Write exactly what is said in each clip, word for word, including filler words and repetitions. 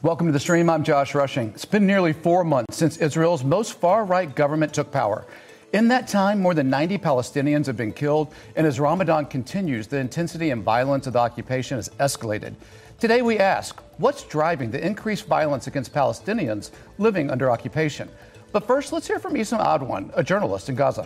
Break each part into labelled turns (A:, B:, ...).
A: Welcome to the stream. I'm Josh Rushing. It's been nearly four months since Israel's most far-right government took power. In that time, more than ninety Palestinians have been killed, and as Ramadan continues, the intensity and violence of the occupation has escalated. Today we ask, what's driving the increased violence against Palestinians living under occupation? But first, let's hear from Issam Adwan, a journalist in Gaza.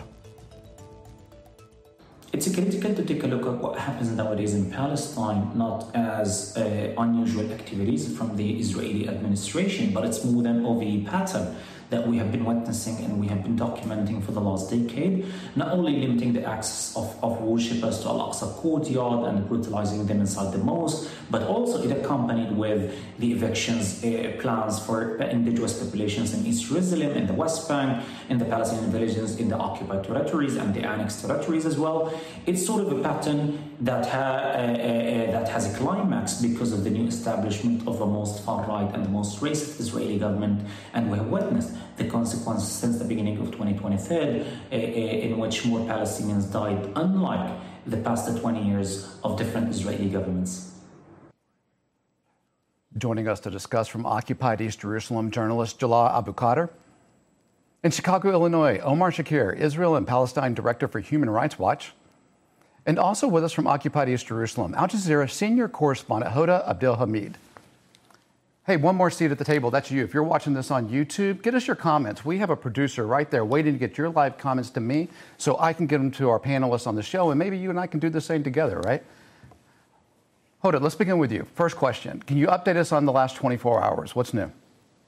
B: It's critical to take a look at what happens nowadays in Palestine, not as uh, unusual activities from the Israeli administration, but it's more than of a pattern that we have been witnessing and we have been documenting for the last decade, not only limiting the access of, of worshippers to Al-Aqsa courtyard and brutalizing them inside the mosque, but also it accompanied with the evictions uh, plans for indigenous populations in East Jerusalem, in the West Bank, in the Palestinian villages, in the occupied territories and the annexed territories as well. It's sort of a pattern that, ha- uh, uh, that has a climax because of the new establishment of the most far-right and the most racist Israeli government, and we have witnessed the consequences since the beginning of twenty twenty-three, uh, uh, in which more Palestinians died, unlike the past twenty years of different Israeli governments.
A: Joining us to discuss from occupied East Jerusalem, journalist Jalal Abu Khadr. In Chicago, Illinois, Omar Shakir, Israel and Palestine Director for Human Rights Watch. And also with us from occupied East Jerusalem, Al Jazeera senior correspondent Hoda Abdelhamid. Hey, one more seat at the table. That's you. If you're watching this on YouTube, get us your comments. We have a producer right there waiting to get your live comments to me so I can get them to our panelists on the show, and maybe you and I can do the same together, right? Hoda, let's begin with you. First question. Can you update us on the last twenty-four hours? What's new?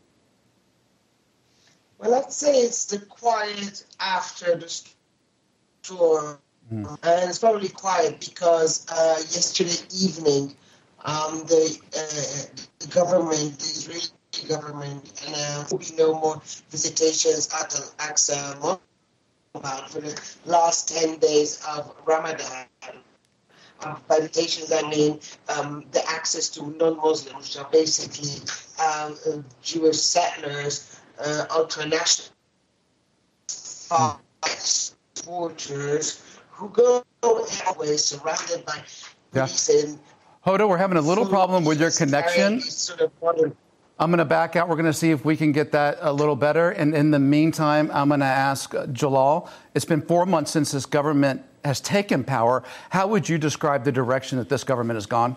C: Well, I'd say it's the quiet after the storm. Mm. And it's probably quiet because uh, yesterday evening, Um, the, uh, the government, the Israeli government, announced there will be no more visitations at Al-Aqsa Mosque for the last ten days of Ramadan. Um, by visitations, I mean um, the access to non-Muslims, which are basically um, uh, Jewish settlers, uh, ultranational supporters who go always surrounded by police
A: yeah.
C: and
A: Hoda, we're having a little problem with your connection. I'm going to back out. We're going to see if we can get that a little better. And in the meantime, I'm going to ask Jalal, it's been four months since this government has taken power. How would you describe the direction that this government has gone?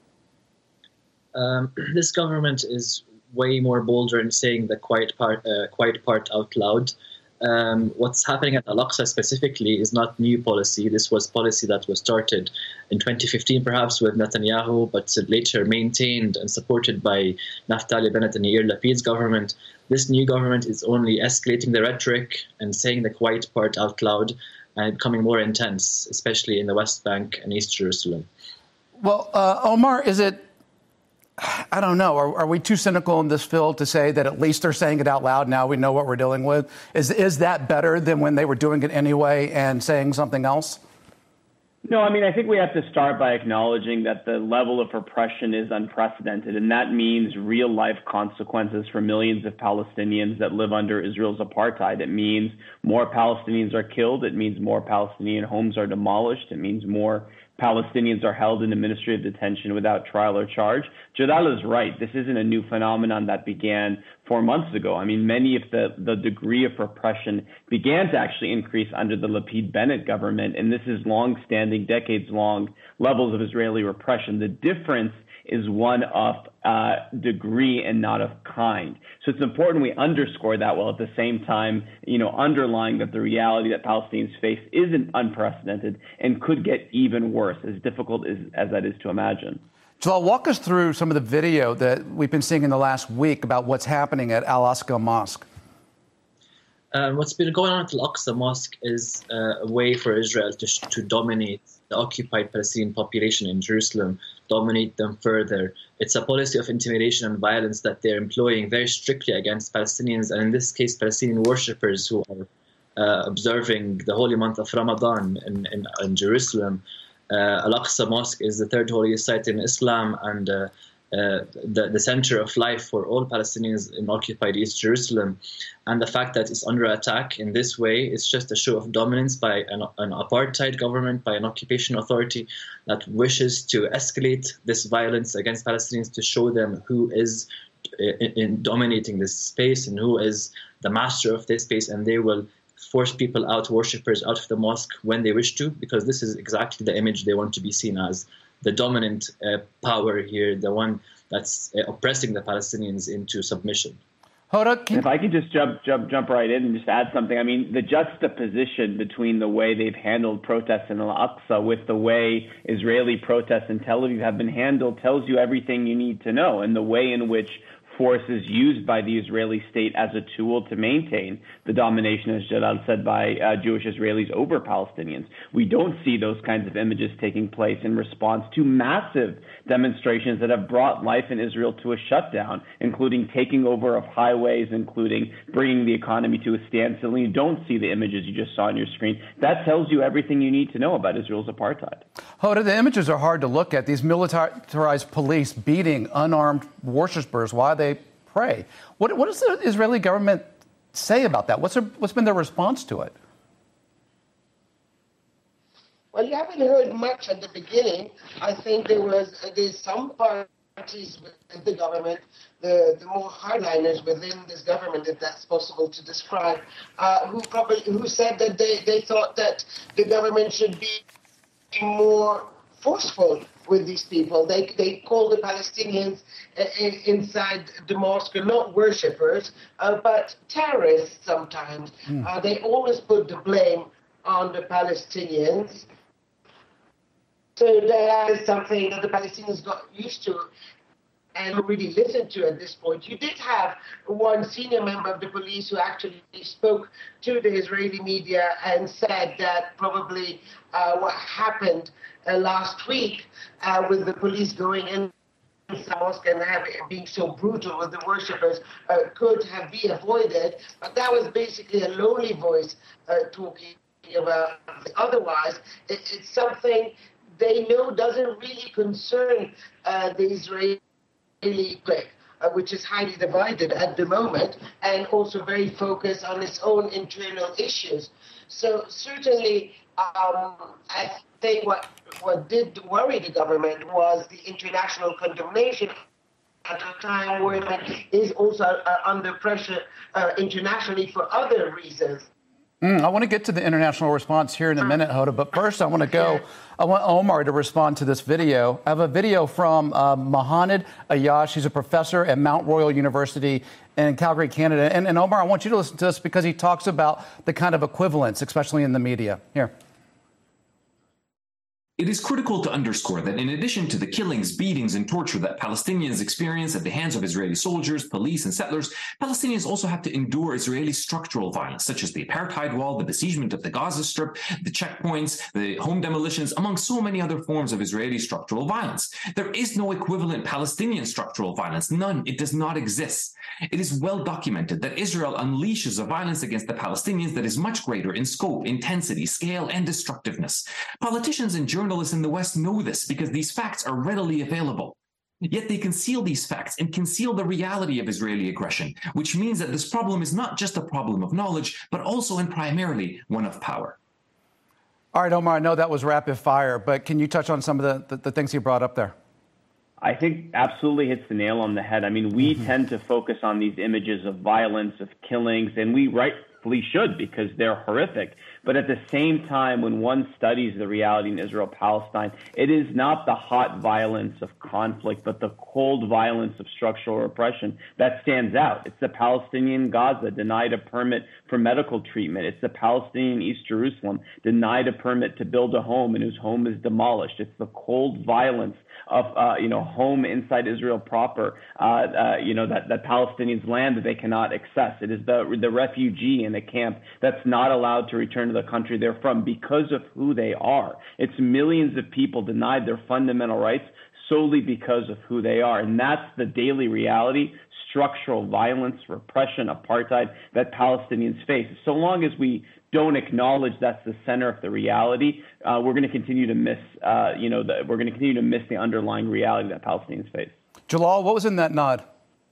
D: Um, this government is way more bolder in saying the quiet part, uh, quiet part out loud. Um, what's happening at Al-Aqsa specifically is not new policy. This was policy that was started in twenty fifteen, perhaps with Netanyahu, but later maintained and supported by Naftali Bennett and Yair Lapid's government. This new government is only escalating the rhetoric and saying the quiet part out loud and becoming more intense, especially in the West Bank and East Jerusalem.
A: Well, uh, Omar, is it I don't know. Are, are we too cynical in this field to say that at least they're saying it out loud now? We know what we're dealing with. Is is that better than when they were doing it anyway and saying something else?
E: No, I mean, I think we have to start by acknowledging that the level of repression is unprecedented, and that means real-life consequences for millions of Palestinians that live under Israel's apartheid. It means more Palestinians are killed. It means more Palestinian homes are demolished. It means more Palestinians are held in administrative detention without trial or charge. Jalal is right. This isn't a new phenomenon that began four months ago. I mean, many of the, the degree of repression began to actually increase under the Lapid-Bennett government, and this is long-standing, decades-long levels of Israeli repression. The difference is one of uh, degree and not of kind. So it's important we underscore that while at the same time, you know, underlying that the reality that Palestinians face isn't unprecedented and could get even worse, as difficult as, as that is to imagine.
A: Jalal, walk us through some of the video that we've been seeing in the last week about what's happening at Al-Aqsa Mosque.
D: Um, what's been going on at Al-Aqsa Mosque is uh, a way for Israel to, to dominate the occupied Palestinian population in Jerusalem, dominate them further. It's a policy of intimidation and violence that they're employing very strictly against Palestinians, and in this case, Palestinian worshippers who are uh, observing the holy month of Ramadan in, in, in Jerusalem. Uh, Al-Aqsa Mosque is the third holiest site in Islam and uh, uh, the, the center of life for all Palestinians in occupied East Jerusalem. And the fact that it's under attack in this way is just a show of dominance by an, an apartheid government, by an occupation authority that wishes to escalate this violence against Palestinians to show them who is in, in dominating this space and who is the master of this space, and they will force people out, worshippers out of the mosque when they wish to, because this is exactly the image they want to be seen as, the dominant uh, power here, the one that's uh, oppressing the Palestinians into submission.
A: Hoda, can...
E: If I could just jump, jump, jump right in and just add something. I mean, the juxtaposition between the way they've handled protests in Al-Aqsa with the way Israeli protests in Tel Aviv have been handled tells you everything you need to know, and the way in which force is used by the Israeli state as a tool to maintain the domination, as Jalal said, by uh, Jewish Israelis over Palestinians. We don't see those kinds of images taking place in response to massive demonstrations that have brought life in Israel to a shutdown, including taking over of highways, including bringing the economy to a standstill. And you don't see the images you just saw on your screen. That tells you everything you need to know about Israel's apartheid.
A: Hoda, the images are hard to look at. These militarized police beating unarmed worshippers while they pray. What, what does the Israeli government say about that? What's, their, what's been their response to it?
C: Well, you haven't heard much at the beginning. I think there was there's some parties within the government, the, the more hardliners within this government, if that's possible to describe, uh, who probably who said that they, they thought that the government should be more forceful with these people. They they call the Palestinians uh, inside the mosque not worshippers, uh, but terrorists sometimes. Mm. Uh, they always put the blame on the Palestinians. So that is something that the Palestinians got used to and really listened to at this point. You did have one senior member of the police who actually spoke to the Israeli media and said that probably uh, what happened uh, last week uh, with the police going in the mosque and having, being so brutal with the worshippers uh, could have been avoided. But that was basically a lonely voice uh, talking about. Otherwise, it, it's something they know doesn't really concern uh, the Israeli public, uh, which is highly divided at the moment and also very focused on its own internal issues. So certainly, um, I think what, what did worry the government was the international condemnation at a time where it is also uh, under pressure uh, internationally for other reasons.
A: Mm, I want to get to the international response here in a minute, Hoda, but first I want to go, I want Omar to respond to this video. I have a video from uh, Mohanad Ayash. He's a professor at Mount Royal University in Calgary, Canada. And, and Omar, I want you to listen to this because he talks about the kind of equivalence, especially in the media. Here.
F: It is critical to underscore that in addition to the killings, beatings, and torture that Palestinians experience at the hands of Israeli soldiers, police, and settlers, Palestinians also have to endure Israeli structural violence, such as the apartheid wall, the besiegement of the Gaza Strip, the checkpoints, the home demolitions, among so many other forms of Israeli structural violence. There is no equivalent Palestinian structural violence. None. It does not exist. It is well documented that Israel unleashes a violence against the Palestinians that is much greater in scope, intensity, scale, and destructiveness. Politicians and journalists Journalists in the West know this because these facts are readily available. Yet they conceal these facts and conceal the reality of Israeli aggression, which means that this problem is not just a problem of knowledge, but also and primarily one of power.
A: All right, Omar, I know that was rapid fire, but can you touch on some of the, the, the things you brought up there?
E: I think absolutely hits the nail on the head. I mean, we mm-hmm. tend to focus on these images of violence, of killings, and we rightfully should because they're horrific. But at the same time, when one studies the reality in Israel-Palestine, it is not the hot violence of conflict, but the cold violence of structural repression that stands out. It's the Palestinian Gaza denied a permit for medical treatment. It's the Palestinian East Jerusalem denied a permit to build a home and whose home is demolished. It's the cold violence of, uh, you know, home inside Israel proper, uh, uh, you know, that, that Palestinians' land that they cannot access. It is the, the refugee in a camp that's not allowed to return to the country they're from because of who they are. It's millions of people denied their fundamental rights solely because of who they are. And that's the daily reality, structural violence, repression, apartheid that Palestinians face. So long as we don't acknowledge that's the center of the reality, uh, we're going to continue to miss, uh, you know, the, we're going to continue to miss the underlying reality that Palestinians face.
A: Jalal, what was in that nod?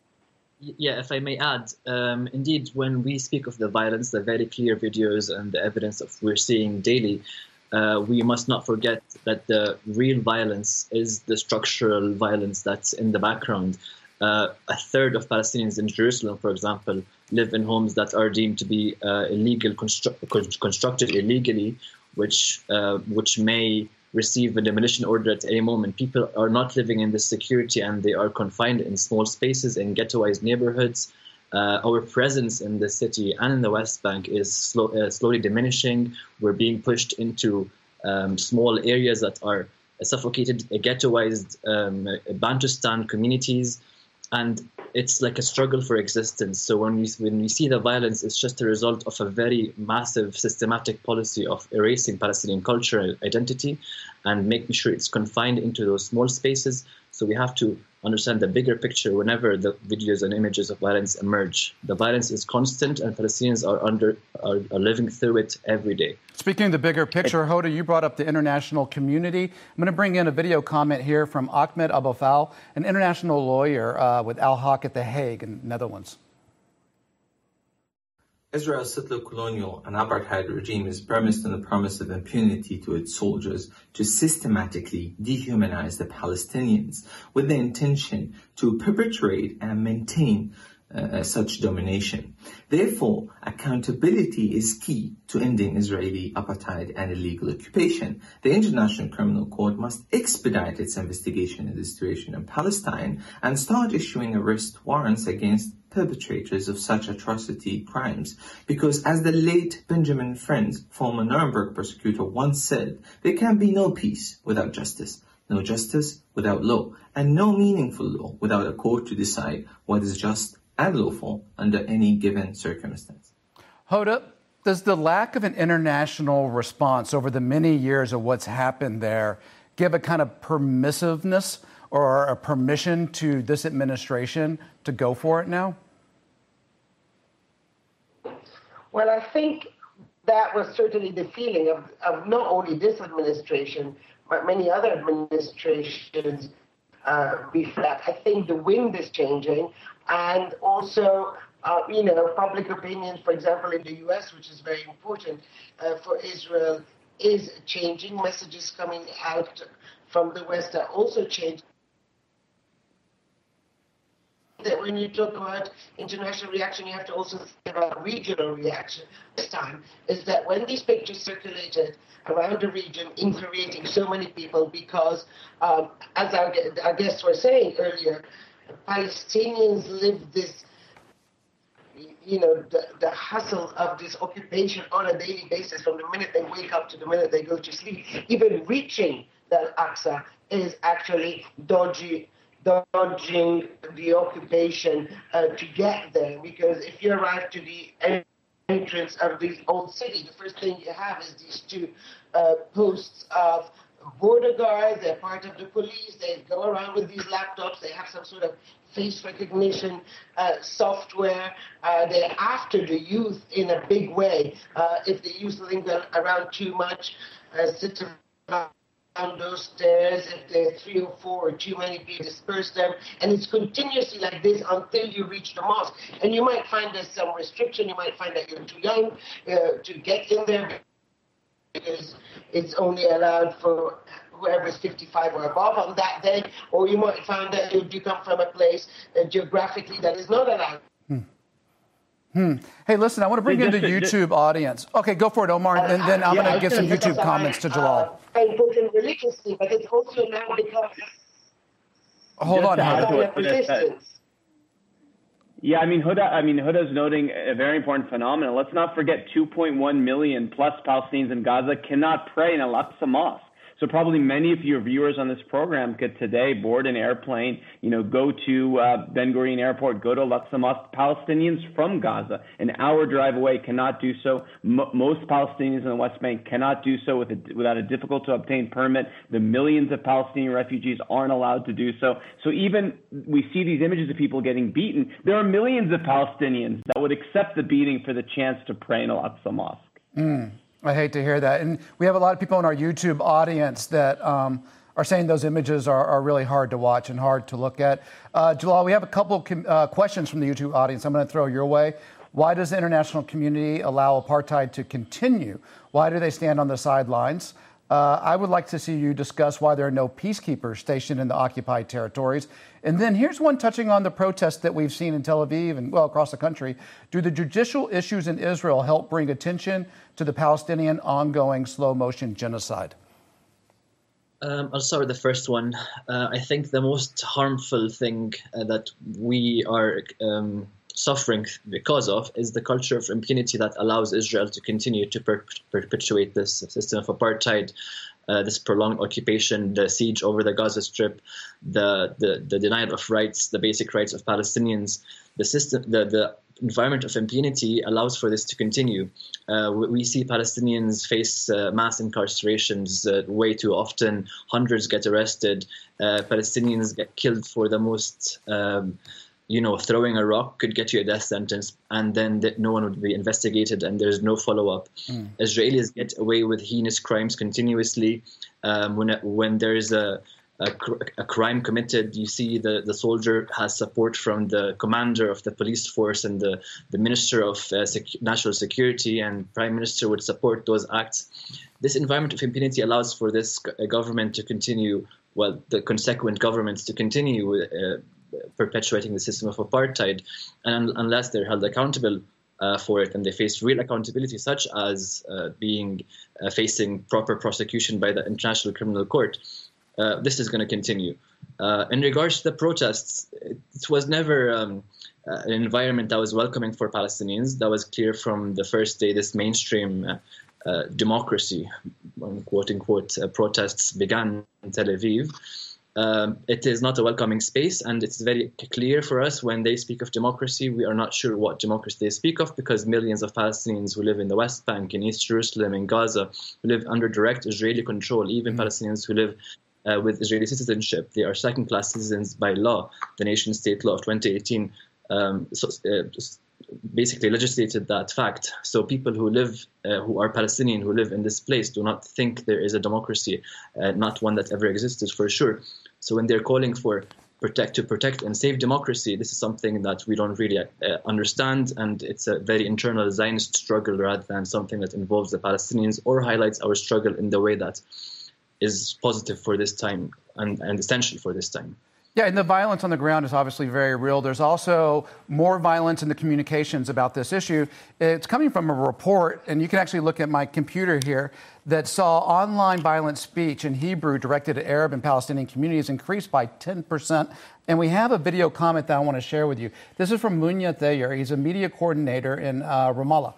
D: Yeah, if I may add, um, indeed, when we speak of the violence, the very clear videos and the evidence of we're seeing daily, uh, we must not forget that the real violence is the structural violence that's in the background. Uh, a third of Palestinians in Jerusalem, for example, live in homes that are deemed to be uh, illegal, constru- constructed illegally, which uh, which may receive a demolition order at any moment. People are not living in this security, and they are confined in small spaces in ghettoized neighborhoods. Uh, our presence in the city and in the West Bank is slow, uh, slowly diminishing. We're being pushed into um, small areas that are suffocated, ghettoized um, Bantustan communities, and it's like a struggle for existence. So when we when we see the violence, it's just a result of a very massive systematic policy of erasing Palestinian cultural identity and making sure it's confined into those small spaces. So we have to understand the bigger picture whenever the videos and images of violence emerge. The violence is constant, and Palestinians are under are, are living through it every day.
A: Speaking of the bigger picture, Hoda, you brought up the international community. I'm going to bring in a video comment here from Ahmed Abou-Fall, an international lawyer uh, with Al Haq at The Hague in the Netherlands.
G: Israel's settler colonial and apartheid regime is premised on the promise of impunity to its soldiers to systematically dehumanize the Palestinians with the intention to perpetuate and maintain uh, such domination. Therefore, accountability is key to ending Israeli apartheid and illegal occupation. The International Criminal Court must expedite its investigation of the situation in Palestine and start issuing arrest warrants against perpetrators of such atrocity crimes, because as the late Benjamin Friends, former Nuremberg prosecutor, once said, there can be no peace without justice, no justice without law, and no meaningful law without a court to decide what is just and lawful under any given circumstance.
A: Hoda, does the lack of an international response over the many years of what's happened there give a kind of permissiveness or a permission to this administration to go for it now?
C: Well, I think that was certainly the feeling of, of not only this administration, but many other administrations uh, before that. I think the wind is changing, and also, uh, you know, public opinion, for example, in the U S, which is very important uh, for Israel, is changing. Messages coming out from the West are also changing. That when you talk about international reaction, you have to also think about regional reaction. This time is that when these pictures circulated around the region, infuriating so many people, because um, as our, our guests were saying earlier, Palestinians live this, you know, the, the hustle of this occupation on a daily basis from the minute they wake up to the minute they go to sleep. Even reaching the Al-Aqsa is actually dodgy. dodging the occupation uh, to get there, because if you arrive to the entrance of the old city, the first thing you have is these two uh, posts of border guards. They're part of the police. They go around with these laptops. They have some sort of face recognition uh, software. Uh, they're after the youth in a big way. Uh, if the youth linger around too much, uh, sit around on those stairs, if there are three or four or too many people, disperse them, and it's continuously like this until you reach the mosque. And you might find there's some restriction. You might find that you're too young uh, to get in there, because it's only allowed for whoever is fifty-five or above on that day, or you might find that you come from a place uh, geographically that is not allowed.
A: Hmm. Hmm. Hey, listen, I want to bring in the YouTube audience. Okay, go for it, Omar, and then I'm
C: yeah,
A: going to give some YouTube comments to Jalal.
C: Uh, important religiously, but it's also now become.
A: Hold on,
E: Hoda. Yeah, I mean, Huda, I mean, Huda's noting a very important phenomenon. Let's not forget two point one million plus Palestinians in Gaza cannot pray in Al-Aqsa Mosque. So probably many of your viewers on this program could today board an airplane, you know, go to uh, Ben Gurion Airport, go to Al-Aqsa Mosque. Palestinians from Gaza, an hour drive away, cannot do so. M- most Palestinians in the West Bank cannot do so with a, without a difficult to obtain permit. The millions of Palestinian refugees aren't allowed to do so. So even we see these images of people getting beaten. There are millions of Palestinians that would accept the beating for the chance to pray in Al-Aqsa Mosque.
A: Mm. I hate to hear that. And we have a lot of people in our YouTube audience that um, are saying those images are, are really hard to watch and hard to look at. Uh, Jalal, we have a couple of uh, questions from the YouTube audience I'm going to throw your way. Why does the international community allow apartheid to continue? Why do they stand on the sidelines? Uh, I would like to see you discuss why there are no peacekeepers stationed in the occupied territories. And then here's one touching on the protests that we've seen in Tel Aviv and, well, across the country. Do the judicial issues in Israel help bring attention to the Palestinian ongoing slow-motion genocide?
D: Um, I'll start with the first one. Uh, I think the most harmful thing uh, that we are um, suffering because of is the culture of impunity that allows Israel to continue to per- perpetuate this system of apartheid, uh, this prolonged occupation, the siege over the Gaza Strip, the, the, the denial of rights, the basic rights of Palestinians. The system, the, the environment of impunity allows for this to continue. Uh, we, we see Palestinians face uh, mass incarcerations uh, way too often. Hundreds get arrested. Uh, Palestinians get killed for the most, um, you know, throwing a rock could get you a death sentence, and then that no one would be investigated, and there's no follow-up. Mm. Israelis get away with heinous crimes continuously. Um, when when there is a A, a crime committed, you see the, the soldier has support from the commander of the police force and the, the minister of uh, sec- national security, and prime minister would support those acts. This environment of impunity allows for this uh, government to continue, well, the consequent governments to continue uh, perpetuating the system of apartheid, and unless they're held accountable uh, for it and they face real accountability, such as uh, being uh, facing proper prosecution by the International Criminal Court, Uh, this is going to continue. Uh, in regards to the protests, it, it was never um, uh, an environment that was welcoming for Palestinians. That was clear from the first day this mainstream uh, uh, democracy, quote unquote, uh, protests began in Tel Aviv. Um, it is not a welcoming space, and it's very clear for us when they speak of democracy, we are not sure what democracy they speak of, because millions of Palestinians who live in the West Bank, in East Jerusalem, in Gaza, who live under direct Israeli control, even mm-hmm. Palestinians who live Uh, with Israeli citizenship, they are second-class citizens by law. The nation-state law of twenty eighteen um, so, uh, basically legislated that fact. So people who live, uh, who are Palestinian, who live in this place, do not think there is a democracy, uh, not one that ever existed for sure. So when they're calling for protect to protect and save democracy, this is something that we don't really uh, understand, and it's a very internal Zionist struggle rather than something that involves the Palestinians or highlights our struggle in the way that is positive for this time and, and essential for this time.
A: Yeah, and the violence on the ground is obviously very real. There's also more violence in the communications about this issue. It's coming from a report, and you can actually look at my computer here, that saw online violent speech in Hebrew directed at Arab and Palestinian communities increased by ten percent. And we have a video comment that I want to share with you. This is from Munya Thayer. He's a media coordinator in uh, Ramallah.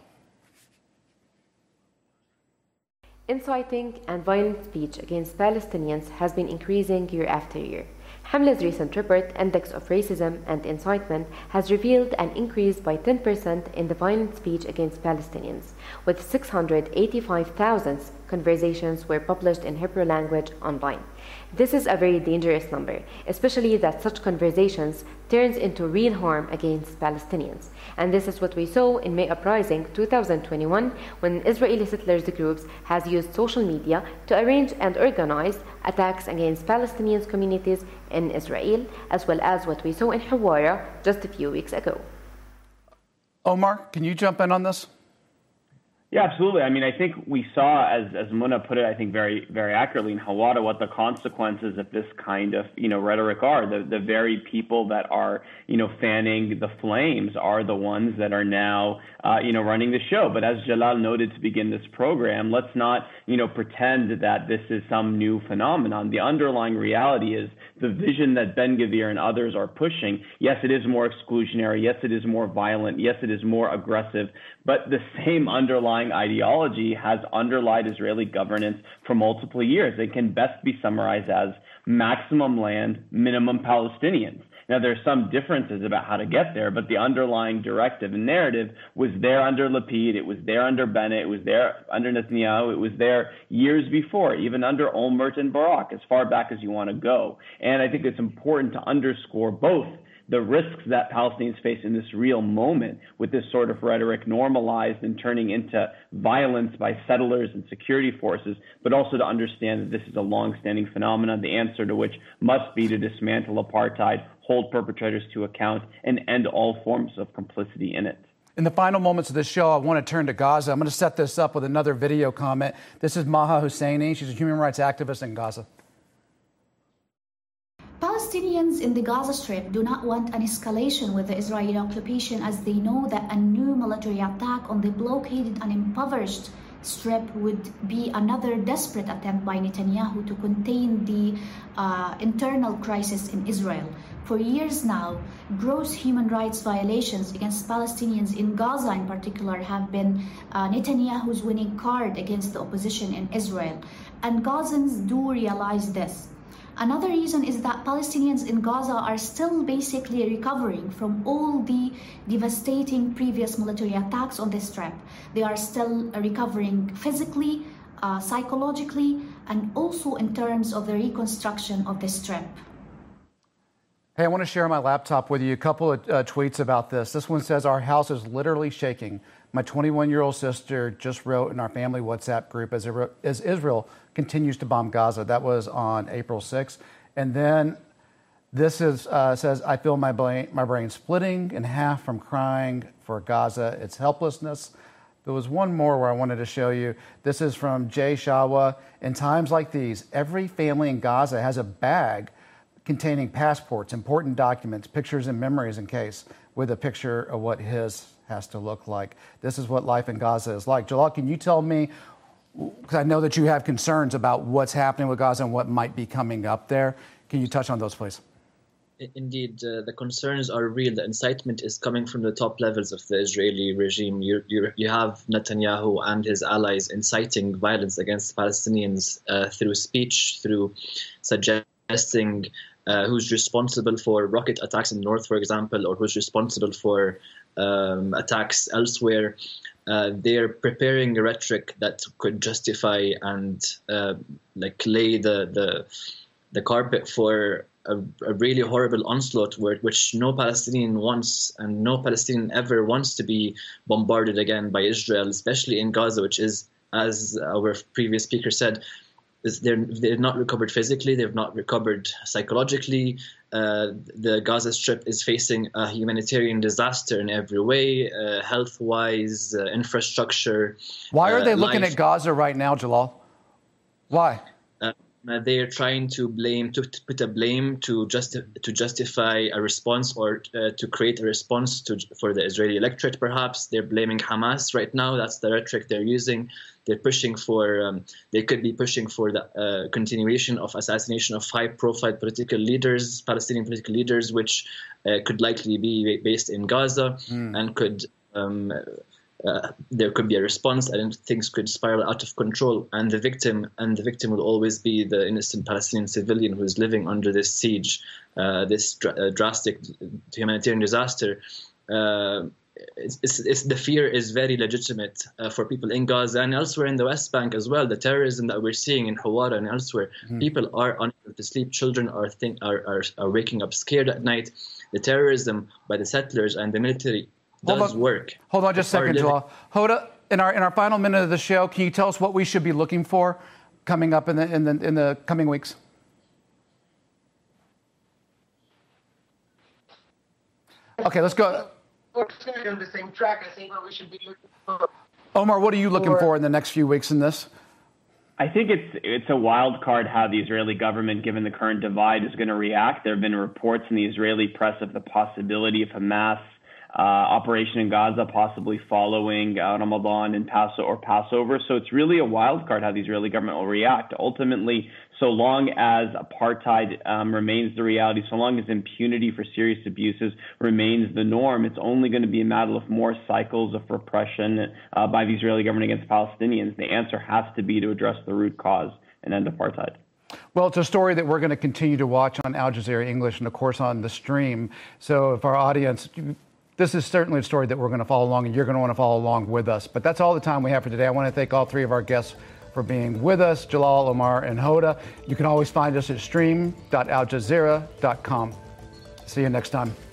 H: Inciting and violent speech against Palestinians has been increasing year after year. Hamla's recent report, Index of Racism and Incitement, has revealed an increase by ten percent in the violent speech against Palestinians, with six hundred eighty-five thousand conversations were published in Hebrew language online. This is a very dangerous number, especially that such conversations turns into real harm against Palestinians. And this is what we saw in May Uprising two thousand twenty-one, when Israeli settlers groups has used social media to arrange and organize attacks against Palestinian communities in Israel, as well as what we saw in Hawara just a few weeks ago.
A: Omar, can you jump in on this?
E: Yeah, absolutely. I mean, I think we saw, as as Muna put it, I think very, very accurately in Hawara, what the consequences of this kind of, you know, rhetoric are. The the very people that are, you know, fanning the flames are the ones that are now, uh, you know, running the show. But as Jalal noted to begin this program, let's not, you know, pretend that this is some new phenomenon. The underlying reality is the vision that Ben-Gvir and others are pushing. Yes, it is more exclusionary. Yes, it is more violent. Yes, it is more aggressive. But the same underlying ideology has underlied Israeli governance for multiple years. It can best be summarized as maximum land, minimum Palestinians. Now, there's some differences about how to get there, but the underlying directive and narrative was there under Lapid, it was there under Bennett, it was there under Netanyahu, it was there years before, even under Olmert and Barak, as far back as you want to go. And I think it's important to underscore both the risks that Palestinians face in this real moment with this sort of rhetoric normalized and turning into violence by settlers and security forces, but also to understand that this is a long-standing phenomenon, the answer to which must be to dismantle apartheid, hold perpetrators to account, and end all forms of complicity in it.
A: In the final moments of this show, I want to turn to Gaza. I'm going to set this up with another video comment. This is Maha Husseini. She's a human rights activist in Gaza.
I: Palestinians in the Gaza Strip do not want an escalation with the Israeli occupation, as they know that a new military attack on the blockaded and impoverished Strip would be another desperate attempt by Netanyahu to contain the uh, internal crisis in Israel. For years now, gross human rights violations against Palestinians in Gaza in particular have been uh, Netanyahu's winning card against the opposition in Israel. And Gazans do realize this. Another reason is that Palestinians in Gaza are still basically recovering from all the devastating previous military attacks on the Strip. They are still recovering physically, uh, psychologically, and also in terms of the reconstruction of the Strip.
A: Hey, I want to share my laptop with you a couple of uh, tweets about this. This one says, "Our house is literally shaking. My twenty-one-year-old sister just wrote in our family WhatsApp group as, as Israel continues to bomb Gaza." That was on April sixth. And then this is uh, says, "I feel my brain, my brain splitting in half from crying for Gaza, its helplessness." There was one more where I wanted to show you. This is from Jay Shawa. "In times like these, every family in Gaza has a bag containing passports, important documents, pictures, and memories in case, with a picture of what his has to look like." This is what life in Gaza is like. Jalal, can you tell me, because I know that you have concerns about what's happening with Gaza and what might be coming up there. Can you touch on those, please?
D: Indeed, uh, the concerns are real. The incitement is coming from the top levels of the Israeli regime. You, you, you have Netanyahu and his allies inciting violence against Palestinians uh, through speech, through suggesting Uh, who's responsible for rocket attacks in the north, for example, or who's responsible for um, attacks elsewhere. Uh, they're preparing a rhetoric that could justify and uh, like lay the, the the carpet for a, a really horrible onslaught, where, which no Palestinian wants, and no Palestinian ever wants to be bombarded again by Israel, especially in Gaza, which is, as our previous speaker said, Is they're, they're not recovered physically, they've not recovered psychologically. Uh, the Gaza Strip is facing a humanitarian disaster in every way, uh, health-wise, uh, infrastructure.
A: Why are they
D: uh,
A: looking
D: life.
A: at Gaza right now, Jalal? Why?
D: Uh, they are trying to blame, to, to put a blame to just to justify a response, or uh, to create a response to for the Israeli electorate. Perhaps they're blaming Hamas right now. That's the rhetoric they're using. They're pushing for. Um, they could be pushing for the uh, continuation of assassination of high-profile political leaders, Palestinian political leaders, which uh, could likely be based in Gaza, mm. and could. Um, Uh, there could be a response, and things could spiral out of control. And the victim, and the victim will always be the innocent Palestinian civilian who is living under this siege, uh, this dr- uh, drastic humanitarian disaster. Uh, it's, it's, it's, the fear is very legitimate uh, for people in Gaza and elsewhere in the West Bank as well. The terrorism that we're seeing in Hawara and elsewhere, mm-hmm. people are unable to sleep. Children are, think, are, are are waking up scared at night. The terrorism by the settlers and the military does
A: Hold on.
D: work.
A: Hold on just a second, Jalal. Hoda, in our in our final minute of the show, can you tell us what we should be looking for coming up in the in the in the coming weeks? Okay, let's go.
C: We're on the same track. I think what we should be looking for.
A: Omar, what are you looking for, for in the next few weeks in this?
E: I think it's it's a wild card how the Israeli government, given the current divide, is going to react. There have been reports in the Israeli press of the possibility of Hamas Uh, operation in Gaza, possibly following uh, Ramadan and Paso or Passover. So it's really a wild card how the Israeli government will react. Ultimately, so long as apartheid um, remains the reality, so long as impunity for serious abuses remains the norm, it's only going to be a matter of more cycles of repression uh, by the Israeli government against Palestinians. The answer has to be to address the root cause and end apartheid.
A: Well, it's a story that we're going to continue to watch on Al Jazeera English and, of course, on the stream. So if our audience... This is certainly a story that we're going to follow along, and you're going to want to follow along with us. But that's all the time we have for today. I want to thank all three of our guests for being with us, Jalal, Omar, and Hoda. You can always find us at stream dot al jazeera dot com. See you next time.